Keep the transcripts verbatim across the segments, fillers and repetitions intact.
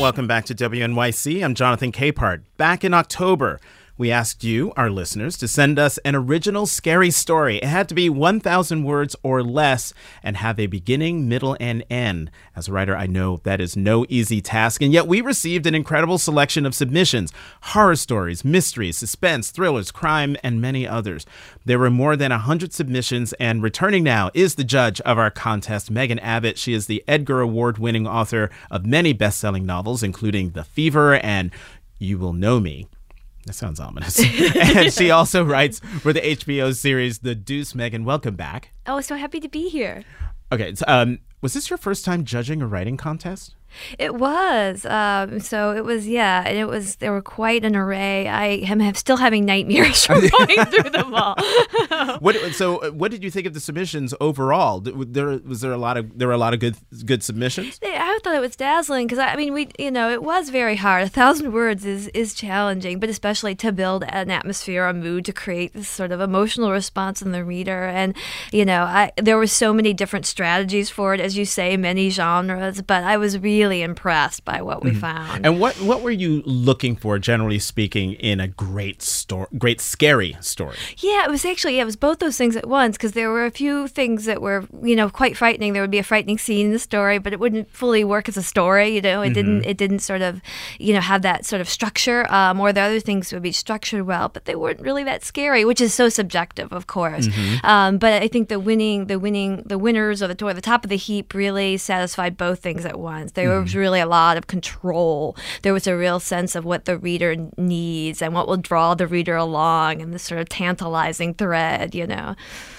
welcome back to W N Y C. I'm Jonathan Capehart. Back in October, we asked you, our listeners, to send us an original scary story. It had to be one thousand words or less and have a beginning, middle, and end. As a writer, I know that is no easy task, and yet we received an incredible selection of submissions: horror stories, mysteries, suspense, thrillers, crime, and many others. There were more than one hundred submissions, and returning now is the judge of our contest, Megan Abbott. She is the Edgar Award-winning author of many best-selling novels, including The Fever and You Will Know Me. That sounds ominous. And she also writes for the H B O series The Deuce. Megan, welcome back. Oh, so happy to be here. Okay, so, um, was this your first time judging a writing contest? It was. Um, so it was, yeah, and it was, there were quite an array. I am have, still having nightmares from going through them all. what, so what did you think of the submissions overall? There, was there a lot of, there were a lot of good good submissions? I thought it was dazzling because, I, I mean, we, you know, it was very hard. A thousand words is, is challenging, but especially to build an atmosphere, a mood, to create this sort of emotional response in the reader. And, you know, I, there were so many different strategies for it, as you say, many genres, but I was really really impressed by what we mm-hmm. found. And what what were you looking for, generally speaking, in a great story, great scary story? Yeah, it was actually, yeah, it was both those things at once, because there were a few things that were, you know, quite frightening. There would be a frightening scene in the story, but it wouldn't fully work as a story, you know. It mm-hmm. didn't it didn't sort of, you know, have that sort of structure. Um, or the other things would be structured well, but they weren't really that scary, which is so subjective, of course. Mm-hmm. Um, but I think the winning, the winning, the winners or the, or the top of the heap really satisfied both things at once. They were There was really a lot of control. There was a real sense of what the reader needs and what will draw the reader along, and this sort of tantalizing thread, you know.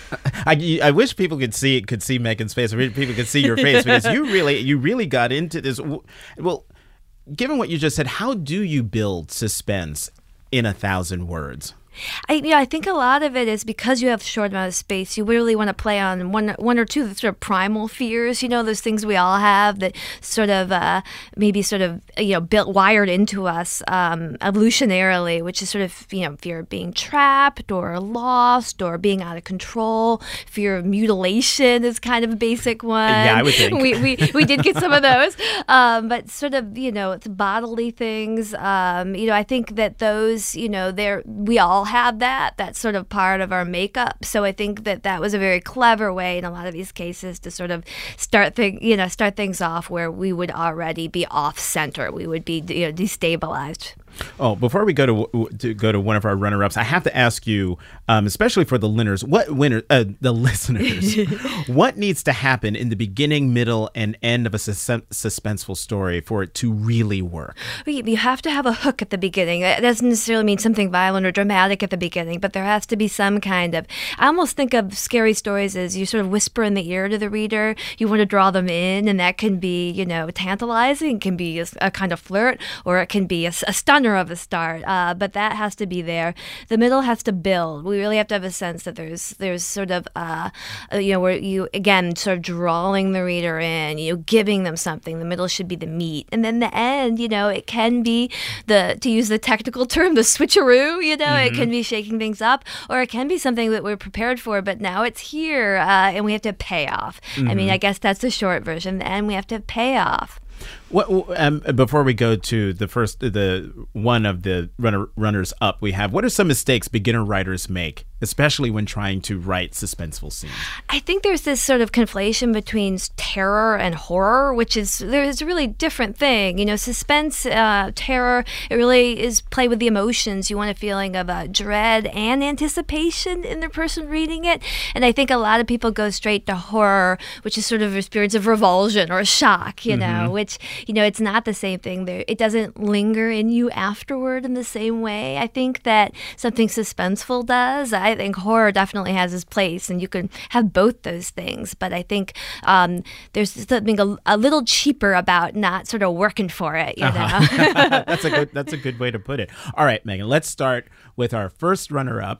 I, I wish people could see could see Megan's face. I wish people could see your face, because you really you really got into this. Well, given what you just said, how do you build suspense in a thousand words? I, you know, I think a lot of it is because you have a short amount of space. You really want to play on one, one or two of the sort of primal fears. You know, those things we all have that sort of uh, maybe sort of you know built wired into us um, evolutionarily, which is sort of you know fear of being trapped or lost or being out of control. Fear of mutilation is kind of a basic one. Yeah, I would think we we, we did get some of those, um, but sort of you know it's bodily things. Um, you know, I think that those you know they're we all have that that's sort of part of our makeup. So I think that that was a very clever way in a lot of these cases to sort of start thing you know start things off where we would already be off center. We would be you know destabilized. Oh, before we go to, to go to one of our runner-ups, I have to ask you, um, especially for the winners, what winner, uh, the listeners, what needs to happen in the beginning, middle, and end of a sus- suspenseful story for it to really work? You have to have a hook at the beginning. It doesn't necessarily mean something violent or dramatic at the beginning, but there has to be some kind of. I almost think of scary stories as you sort of whisper in the ear to the reader. You want to draw them in, and that can be, you know, tantalizing. It can be a, a kind of flirt, or it can be a, a stunner of a start, uh, but that has to be there. The middle has to build. We really have to have a sense that there's there's sort of uh, you know where you again sort of drawing the reader in, you know, giving them something. The middle should be the meat, and then the end, you know, it can be the to use the technical term, the switcheroo. You know, mm-hmm. It can be shaking things up, or it can be something that we're prepared for, but now it's here, uh, and we have to pay off. Mm-hmm. I mean, I guess that's the short version, and we have to pay off. What, um, before we go to the first, the one of the runner, runners up we have, what are some mistakes beginner writers make, especially when trying to write suspenseful scenes? I think there's this sort of conflation between terror and horror, which is there's a really different thing. You know, suspense, uh, terror, it really is play with the emotions. You want a feeling of uh, dread and anticipation in the person reading it. And I think a lot of people go straight to horror, which is sort of experience of revulsion or shock, you mm-hmm. know, which, you know, it's not the same thing. There, it doesn't linger in you afterward in the same way. I think that something suspenseful does. I think horror definitely has its place, and you can have both those things. But I think um, there's something a, a little cheaper about not sort of working for it, you uh-huh. know? That's a good, that's a good way to put it. All right, Megan, let's start with our first runner-up.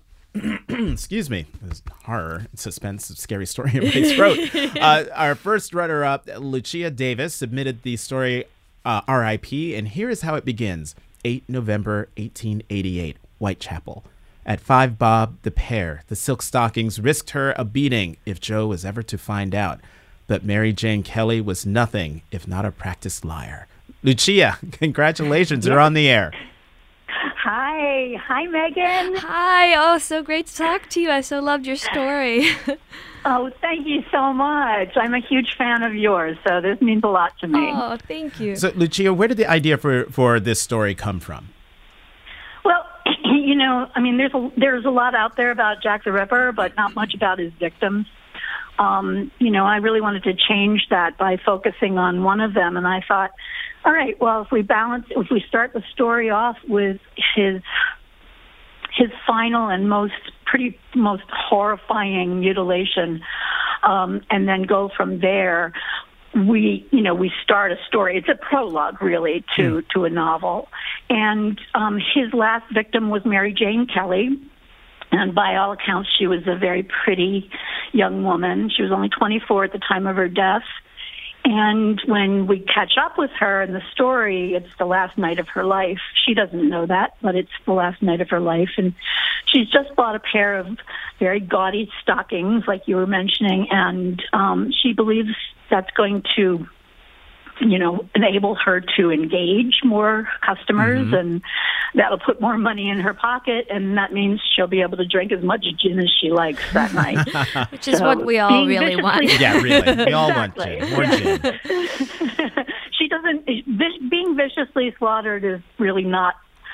Excuse me. There's horror, suspense, scary story in my throat. Uh, our first runner-up, Lucia Davis, submitted the story uh, R I P, and here is how it begins. the eighth of November, eighteen eighty-eight, Whitechapel. At five bob the pair, the silk stockings risked her a beating if Joe was ever to find out. But Mary Jane Kelly was nothing if not a practiced liar. Lucia, congratulations. You're on the air. Hi. Hi, Megan. Hi. Oh, so great to talk to you. I so loved your story. Oh, thank you so much. I'm a huge fan of yours, so this means a lot to me. Oh, thank you. So, Lucia, where did the idea for, for this story come from? Well, you know, I mean, there's a, there's a lot out there about Jack the Ripper, but not much about his victims. Um, you know, I really wanted to change that by focusing on one of them, and I thought, all right, well, if we balance, if we start the story off with his his final and most pretty most horrifying mutilation, um, and then go from there, we you know we start a story. It's a prologue, really, to mm. to a novel, and um, his last victim was Mary Jane Kelly. And by all accounts, she was a very pretty young woman. She was only twenty-four at the time of her death. And when we catch up with her in the story, it's the last night of her life. She doesn't know that, but it's the last night of her life. And she's just bought a pair of very gaudy stockings, like you were mentioning, and um, she believes that's going to, you know, enable her to engage more customers, mm-hmm. and that'll put more money in her pocket, and that means she'll be able to drink as much gin as she likes that night. Which is so what we all really want. Yeah, really. We all exactly. want gin. More gin. She doesn't, being viciously slaughtered is really not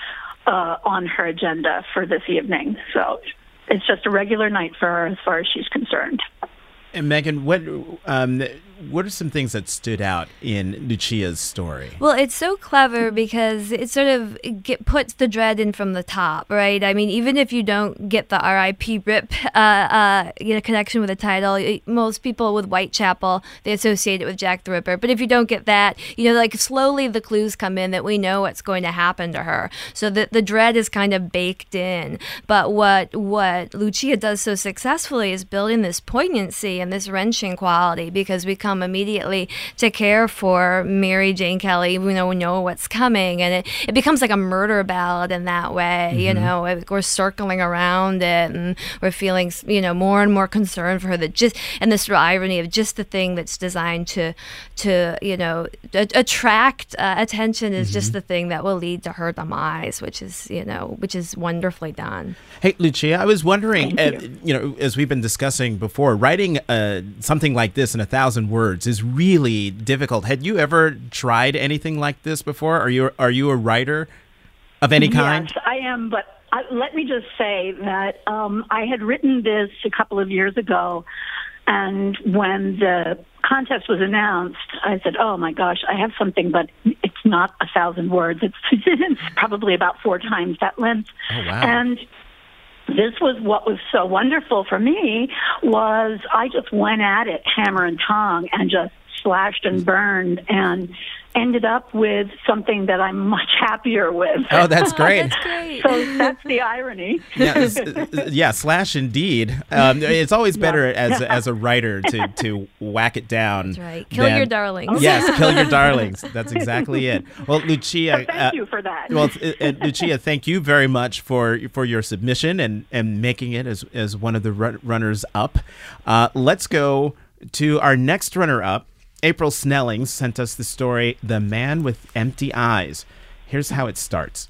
uh, on her agenda for this evening. So it's just a regular night for her as far as she's concerned. And Megan, what um, what are some things that stood out in Lucia's story? Well, it's so clever because it sort of get, puts the dread in from the top, right? I mean, even if you don't get the R I P Rip uh, uh, you know, connection with the title, it, most people with Whitechapel, they associate it with Jack the Ripper. But if you don't get that, you know, like slowly the clues come in that we know what's going to happen to her. So that the dread is kind of baked in. But what what Lucia does so successfully is building this poignancy and this wrenching quality, because we come immediately to care for Mary Jane Kelly. We know we know what's coming, and it, it becomes like a murder ballad in that way. Mm-hmm. You know, we're circling around it, and we're feeling, you know, more and more concerned for her. That just and this irony of just the thing that's designed to, to you know, a- attract uh, attention is mm-hmm. just the thing that will lead to her demise, which is you know, which is wonderfully done. Hey, Lucia, I was wondering, uh, you. you know, as we've been discussing before, writing uh, something like this in a thousand words is really difficult. Had you ever tried anything like this before? Are you are you a writer of any kind? Yes, I am, but I, let me just say that um, I had written this a couple of years ago, and when the contest was announced, I said, oh my gosh, I have something, but it's not a thousand words. It's, it's probably about four times that length. Oh, wow. And this was what was so wonderful for me, was I just went at it hammer and tong and just slashed and burned and ended up with something that I'm much happier with. Oh, that's great. Oh, that's great. So that's the irony. yeah, yeah, slash indeed. Um, it's always better yeah. as as a writer to, to whack it down. That's right. Kill than, your darlings. Yes, kill your darlings. That's exactly it. Well, Lucia. So thank uh, you for that. Well, uh, Lucia, thank you very much for for your submission and, and making it as, as one of the run- runners up. Uh, let's go to our next runner up. April Snelling sent us the story, The Man with Empty Eyes. Here's how it starts.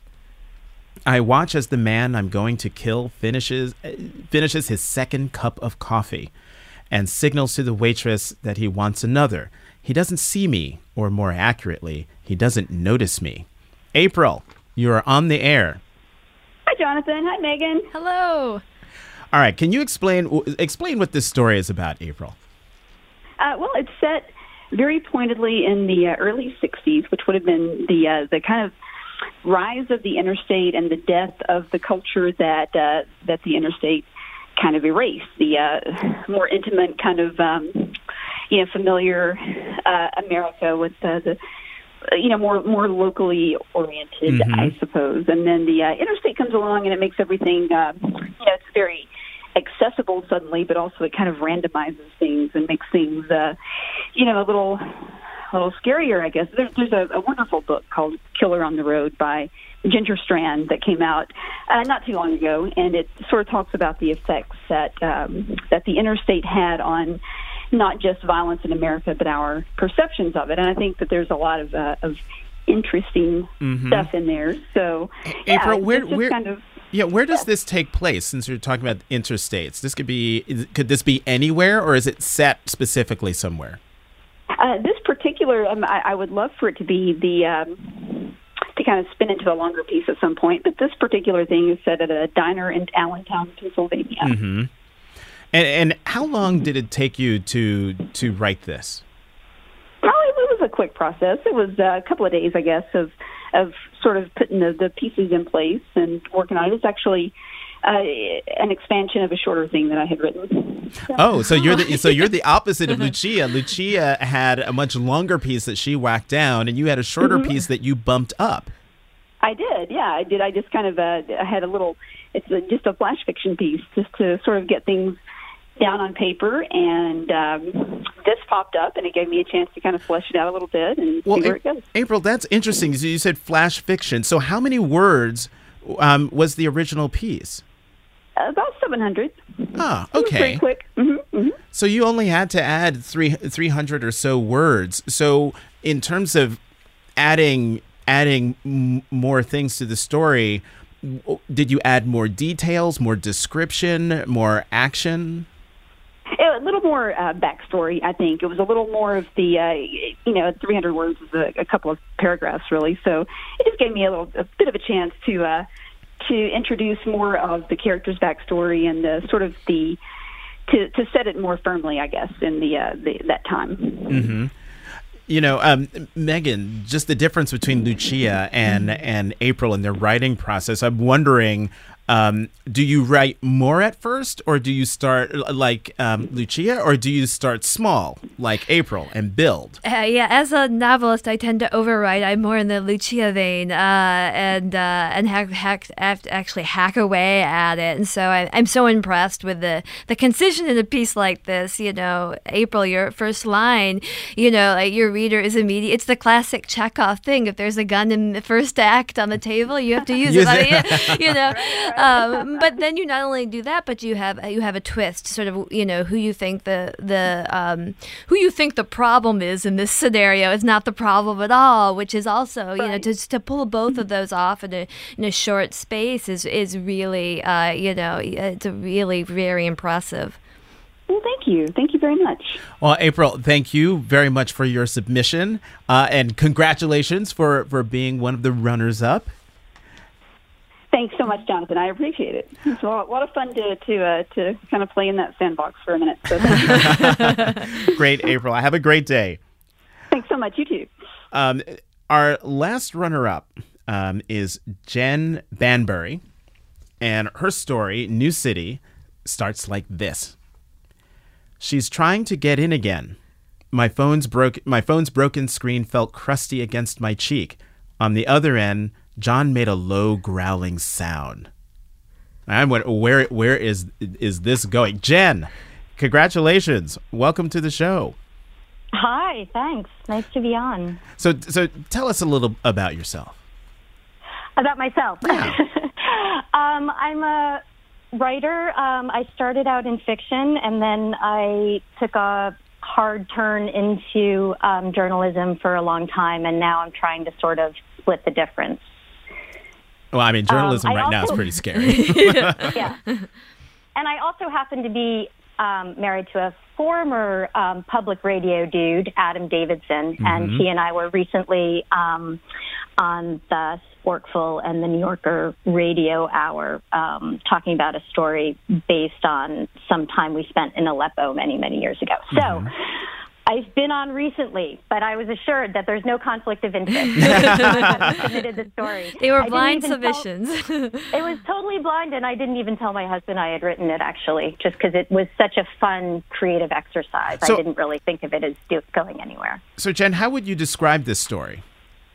I watch as the man I'm going to kill finishes uh, finishes his second cup of coffee and signals to the waitress that he wants another. He doesn't see me, or more accurately, he doesn't notice me. April, you are on the air. Hi, Jonathan. Hi, Megan. Hello. All right, can you explain explain what this story is about, April? Uh, well, it's set very pointedly in the uh, early sixties, which would have been the uh, the kind of rise of the interstate and the death of the culture that uh, that the interstate kind of erased. The uh, more intimate kind of um, you know familiar uh, America with uh, the you know more more locally oriented, mm-hmm. I suppose. And then the uh, interstate comes along and it makes everything uh, you know it's very accessible suddenly, but also it kind of randomizes things and makes things, uh, you know, a little, a little scarier, I guess. There, there's a, a wonderful book called Killer on the Road by Ginger Strand that came out uh, not too long ago, and it sort of talks about the effects that um, that the interstate had on not just violence in America, but our perceptions of it. And I think that there's a lot of, uh, of interesting mm-hmm. stuff in there. So, April, yeah, where, it's just where, kind of, yeah, where does this take place? Since you're talking about interstates, this could be, is, could this be anywhere, or is it set specifically somewhere? Uh, this particular, um, I, I would love for it to be the um, to kind of spin into a longer piece at some point. But this particular thing is set at a diner in Allentown, Pennsylvania. Mm-hmm. And, and how long did it take you to to write this? Well, it, it was a quick process. It was uh, a couple of days, I guess, of of sort of putting the, the pieces in place and working on it. It's actually uh, an expansion of a shorter thing that I had written. So. Oh, so you're the so you're the opposite of Lucia. Lucia had a much longer piece that she whacked down, and you had a shorter mm-hmm. piece that you bumped up. I did, yeah, I did. I just kind of uh, I had a little. It's a, just a flash fiction piece, just to sort of get things down on paper, and um, this popped up, and it gave me a chance to kind of flesh it out a little bit and well, see where it goes. April, that's interesting. So you said flash fiction. So how many words um, was the original piece? Uh, about seven hundred. Ah, okay. It was pretty quick. Mm-hmm, mm-hmm. So you only had to add three three hundred or so words. So in terms of adding adding m- more things to the story, did you add more details, more description, more action? A little more uh, backstory, I think. It was a little more of the, uh, you know, three hundred words is a, a couple of paragraphs, really. So it just gave me a little, a bit of a chance to uh, to introduce more of the character's backstory and the sort of the to, to set it more firmly, I guess, in the, uh, the that time. Mm-hmm. You know, um, Megan, just the difference between Lucia and and April in their writing process. I'm wondering. Um, do you write more at first, or do you start like um, Lucia, or do you start small like April and build? Uh, yeah, as a novelist, I tend to overwrite. I'm more in the Lucia vein, uh, and uh, and hack, hack, actually hack away at it. And so I, I'm so impressed with the, the concision in a piece like this. You know, April, your first line, you know, like your reader is immediate. It's the classic Chekhov thing. If there's a gun in the first act on the table, you have to use, use it. it. You know. Um, but then you not only do that, but you have you have a twist, sort of, you know, who you think the the um, who you think the problem is in this scenario is not the problem at all, which is also, right. you know, to to pull both of those off in a in a short space is is really uh, you know, it's really very impressive. Well, thank you. Thank you very much. Well, April, thank you very much for your submission, uh, and congratulations for, for being one of the runners-up. Thanks so much, Jonathan. I appreciate it. It's a lot, a lot of fun to to uh, to kind of play in that sandbox for a minute. So thank you. Great, April. Have a great day. Thanks so much. You too. Um, our last runner-up um, is Jen Banbury, and her story, New City, starts like this. She's trying to get in again. My phone's broke. My phone's broken screen felt crusty against my cheek. On the other end, John made a low growling sound. I went, where where is is this going? Jen, congratulations. Welcome to the show. Hi, thanks. Nice to be on. So so tell us a little about yourself. About myself. Yeah. um, I'm a writer. Um, I started out in fiction, and then I took a hard turn into um, journalism for a long time, and now I'm trying to sort of split the difference. Well, I mean, journalism um, I right also, now is pretty scary. Yeah. And I also happen to be um, married to a former um, public radio dude, Adam Davidson, mm-hmm. and he and I were recently um, on the Sporkful and the New Yorker Radio Hour um, talking about a story based on some time we spent in Aleppo many, many years ago. Mm-hmm. So I've been on recently, but I was assured that there's no conflict of interest. I submitted the story. They were I blind submissions. Tell, it was totally blind, and I didn't even tell my husband I had written it, actually, just because it was such a fun, creative exercise. So, I didn't really think of it as do, going anywhere. So, Jen, how would you describe this story?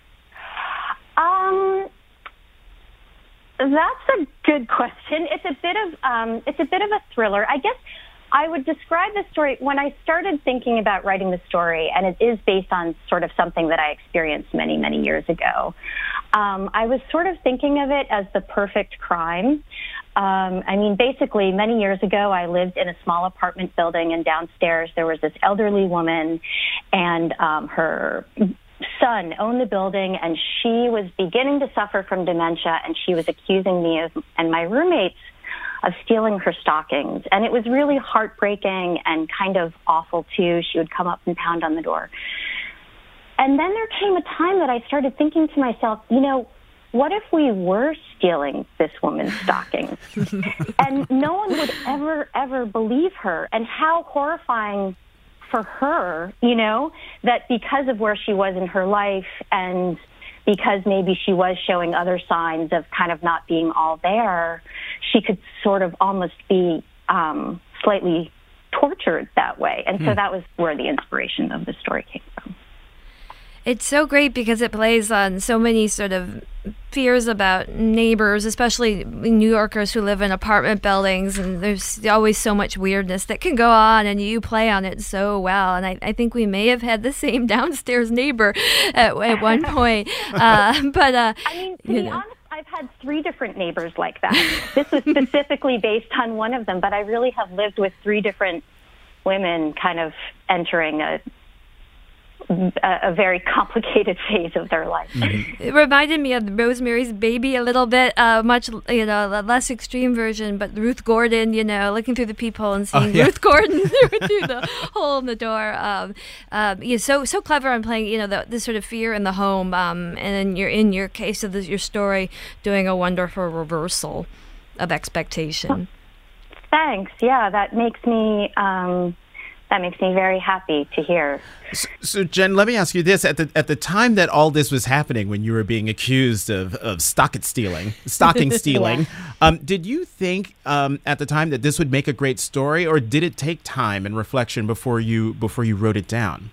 Um, that's a good question. It's a bit of um, it's a bit of a thriller, I guess. I would describe the story when I started thinking about writing the story, and it is based on sort of something that I experienced many, many years ago. Um, I was sort of thinking of it as the perfect crime. Um, I mean, basically, many years ago, I lived in a small apartment building, and downstairs there was this elderly woman and um, her son owned the building, and she was beginning to suffer from dementia, and she was accusing me of, and my roommates of stealing her stockings. And it was really heartbreaking and kind of awful, too. She would come up and pound on the door. And then there came a time that I started thinking to myself, you know, what if we were stealing this woman's stockings? And no one would ever, ever believe her. And how horrifying for her, you know, that because of where she was in her life and because maybe she was showing other signs of kind of not being all there, she could sort of almost be um, slightly tortured that way. And so that was where the inspiration of the story came from. It's so great because it plays on so many sort of fears about neighbors, especially New Yorkers who live in apartment buildings, and there's always so much weirdness that can go on, and you play on it so well. And I, I think we may have had the same downstairs neighbor at, at one point. Uh, but uh, I mean, to you be know. honest, I've had three different neighbors like that. This was specifically based on one of them, but I really have lived with three different women kind of entering a A, a very complicated phase of their life. Mm-hmm. It reminded me of Rosemary's Baby a little bit, uh, much, you know, a less extreme version, but Ruth Gordon, you know, looking through the peephole and seeing oh, yeah. Ruth Gordon through, through the hole in the door. Um, um, you're so so clever on playing, you know, the, this sort of fear in the home, um, and then you're in your case of the, your story doing a wonderful reversal of expectation. Thanks. Yeah, that makes me. Um, That makes me very happy to hear. So, so, Jen, let me ask you this: at the at the time that all this was happening, when you were being accused of of stocking stealing, stocking stealing, yeah. um, did you think um, at the time that this would make a great story, or did it take time and reflection before you before you wrote it down?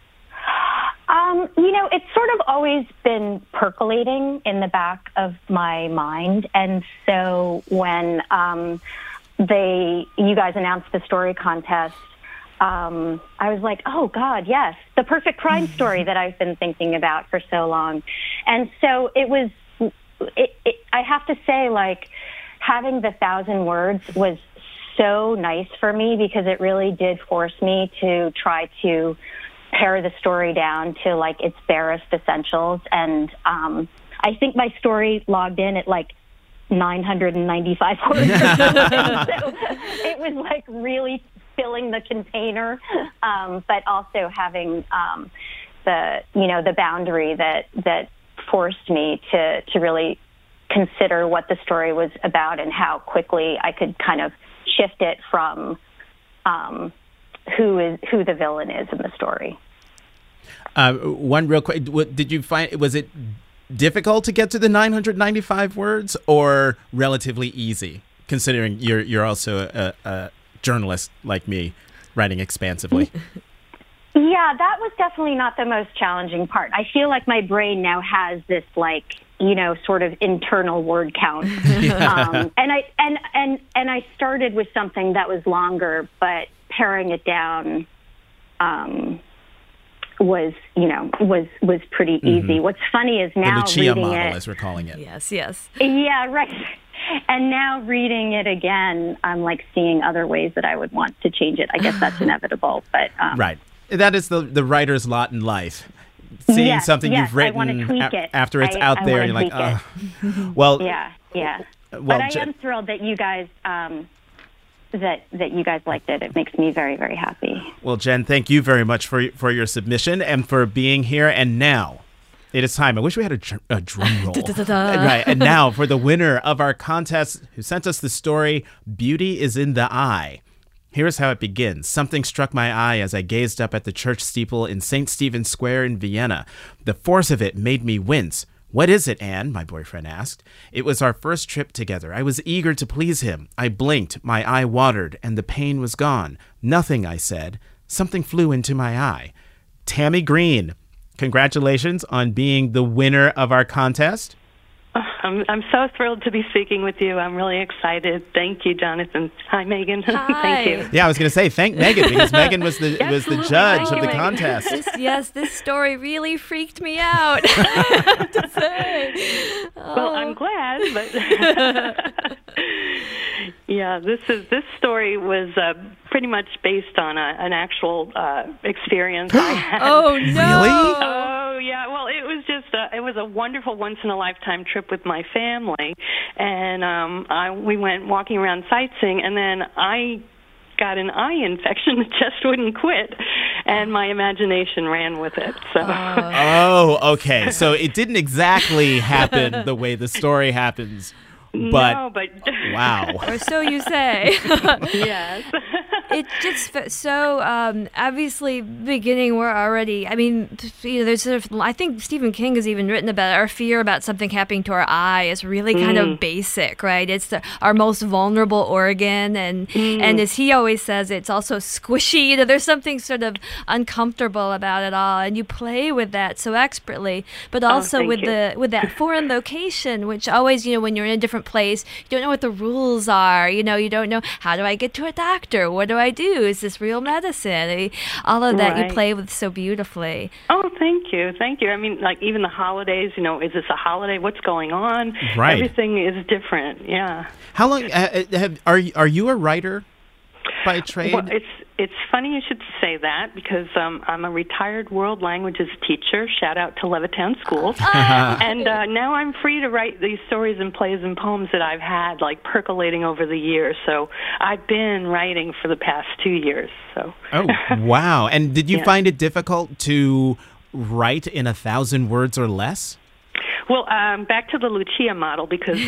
Um, you know, it's sort of always been percolating in the back of my mind, and so when um, they you guys announced the story contest. Um, I was like, oh, God, yes, the perfect crime story that I've been thinking about for so long. And so it was, it, it, I have to say, like, having the thousand words was so nice for me because it really did force me to try to pare the story down to, like, its barest essentials. And um, I think my story logged in at, like, nine hundred ninety-five words. So it was, like, really filling the container, um, but also having um, the you know the boundary that that forced me to to really consider what the story was about and how quickly I could kind of shift it from um, who is who the villain is in the story. Uh, one real quick: did you find was it difficult to get to the nine hundred ninety-five words, or relatively easy, considering you're you're also a, a journalist like me, writing expansively? Yeah, that was definitely not the most challenging part. I feel like my brain now has this, like, you know, sort of internal word count. yeah. um, and I and, and and I started with something that was longer, but paring it down um, was, you know, was was pretty easy. Mm-hmm. What's funny is now the Lucia reading model, it, as we're calling it. Yes, yes. Yeah, right. And now reading it again, I'm like seeing other ways that I would want to change it. I guess that's inevitable, but um, right. That is the the writer's lot in life. Seeing yes, something yes, you've written a- after it's I, out I there, and you're like, oh. Well, yeah, yeah. Well, but I J- am thrilled that you guys um, that that you guys liked it. It makes me very, very happy. Well, Jen, thank you very much for for your submission and for being here. And now it is time. I wish we had a, dr- a drum roll. Right. And now for the winner of our contest who sent us the story, Beauty is in the Eye. Here's how it begins. Something struck my eye as I gazed up at the church steeple in Saint Stephen's Square in Vienna. The force of it made me wince. What is it, Anne? My boyfriend asked. It was our first trip together. I was eager to please him. I blinked, my eye watered, and the pain was gone. Nothing, I said. Something flew into my eye. Tammy Green, congratulations on being the winner of our contest. I'm, I'm so thrilled to be speaking with you. I'm really excited. Thank you, Jonathan. Hi, Megan. Hi. Thank you. Yeah, I was going to say thank Megan because Megan was the yes, was the judge thank of the you, contest. This, yes, this story really freaked me out. I have to say. Well, Oh. I'm glad, but Yeah, this is this story was uh, pretty much based on a, an actual uh, experience I had. Oh no! Really? Oh yeah. Well, it was just a, it was a wonderful once in a lifetime trip with my family, and um, I we went walking around sightseeing, and then I got an eye infection that just wouldn't quit, and my imagination ran with it. So. Oh, okay. So it didn't exactly happen the way the story happens. But, no, but wow. Or so you say. Yes. It just fe- so um, obviously beginning we're already. I mean, you know, there's sort of. I think Stephen King has even written about our fear about something happening to our eye is really kind Mm. of basic, right? It's the, our most vulnerable organ, and Mm. and as he always says, it's also squishy. You know, there's something sort of uncomfortable about it all, and you play with that so expertly. But also thank with you. the with that foreign location, which always, you know, when you're in a different place, you don't know what the rules are. You know, you don't know, how do I get to a doctor? What do I do? Is this real medicine? I mean, all of that you Right. play with so beautifully. Oh, thank you, thank you. I mean, like even the holidays. You know, is this a holiday? What's going on? Right. Everything is different. Yeah. How long uh, have, are are you a writer by trade? Well, it's it's funny you should say that because um, I'm a retired world languages teacher. Shout out to Levittown Schools, and uh, now I'm free to write these stories and plays and poems that I've had like percolating over the years. So I've been writing for the past two years. So. Oh, wow. And did you Yeah. find it difficult to write in a thousand words or less? Well, um, back to the Lucia model because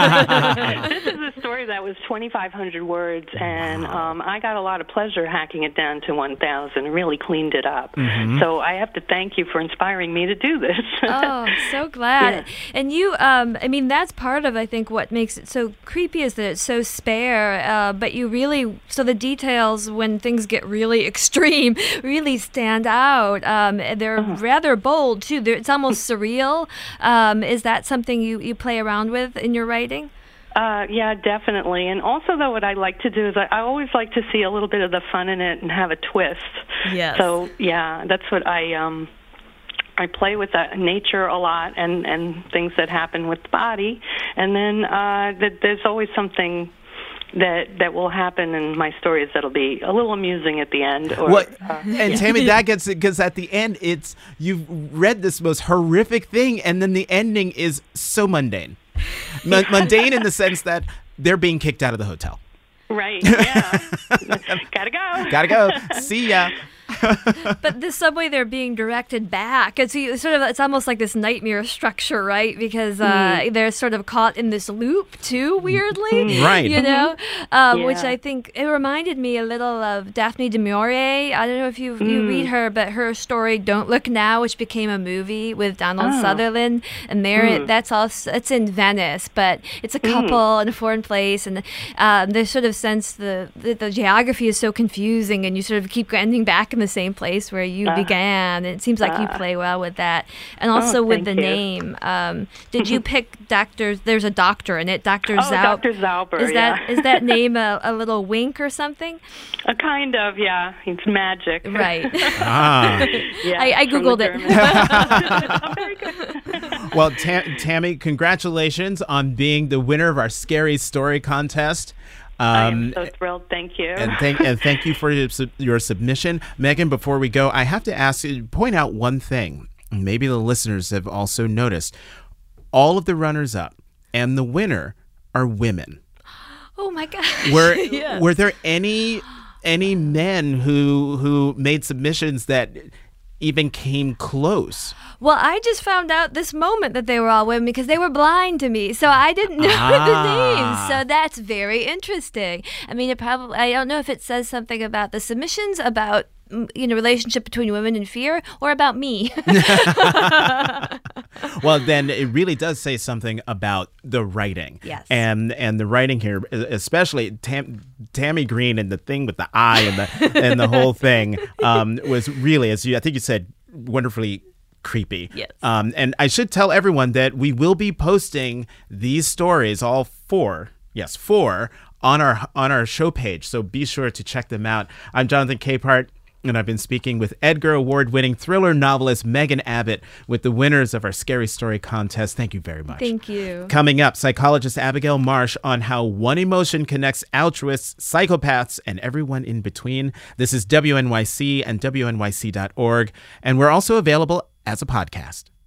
this is a story that was twenty-five hundred words, and um, I got a lot of pleasure hacking it down to one thousand and really cleaned it up. Mm-hmm. So I have to thank you for inspiring me to do this. Oh, so glad. Yeah. And you, um, I mean, that's part of, I think, what makes it so creepy is that it's so spare, uh, but you really, so the details when things get really extreme really stand out. Um, they're Uh-huh. rather bold, too. They're, it's almost surreal. Um, is that something you, you play around with in your writing? Uh, yeah, definitely. And also, though, what I like to do is I, I always like to see a little bit of the fun in it and have a twist. Yes. So, yeah, that's what I um, I play with uh, nature a lot and, and things that happen with the body. And then uh, th- there's always something that that will happen in my stories that'll be a little amusing at the end. Or, What? uh, And Tammy, that gets it because at the end, it's you've read this most horrific thing, and then the ending is so mundane. M- mundane in the sense that they're being kicked out of the hotel. right, yeah. Gotta go. Gotta go. See ya. But the subway, they're being directed back. It's it's sort of, it's almost like this nightmare structure, right? Because uh, they're sort of caught in this loop too, weirdly. Right. You know, um, which Yeah. I think it reminded me a little of Daphne du Maurier. I don't know if you you read her, but her story "Don't Look Now," which became a movie with Donald Oh. Sutherland, and there that's also it's in Venice, but it's a couple in a foreign place, and um, there's sort of sense the, the the geography is so confusing, and you sort of keep ending back in the same place where you Uh, began. It seems like you uh. play well with that, and also Oh, with thank the you. name. Um, did you pick Doctor? There's a doctor in it, Doctor Oh, Zauber. Doctor Zauber, Is that yeah. is that name a, a little wink or something? A kind of, yeah. It's magic. Right. Ah. Yeah, I- I from the Googled it. German. Oh, very good. Well, Tam- Tammy, congratulations on being the winner of our Scary Story contest. I am Um, so thrilled. Thank you. and thank and thank you for your, sub- your submission, Megan. Before we go, I have to ask you point out one thing. Maybe the listeners have also noticed. All of the runners-up and the winner are women. Oh my God. Were Yes. were there any any men who who made submissions that even came close? Well, I just found out this moment that they were all women because they were blind to me, so I didn't know Ah. the names. So that's very interesting. I mean, it probably I don't know if it says something about the submissions, about mm, you know, relationship between women and fear, or about me. Well, then it really does say something about the writing. Yes. And and the writing here, especially Tam, Tammy Green and the thing with the eye and the and the whole thing um, was really, as you I think you said, wonderfully creepy. Yes. Um, and I should tell everyone that we will be posting these stories, all four, yes, four, on our on our show page. So be sure to check them out. I'm Jonathan Capehart. And I've been speaking with Edgar Award-winning thriller novelist Megan Abbott with the winners of our Scary Story contest. Thank you very much. Thank you. Coming up, psychologist Abigail Marsh on how one emotion connects altruists, psychopaths, and everyone in between. This is W N Y C and W N Y C dot org. And we're also available as a podcast.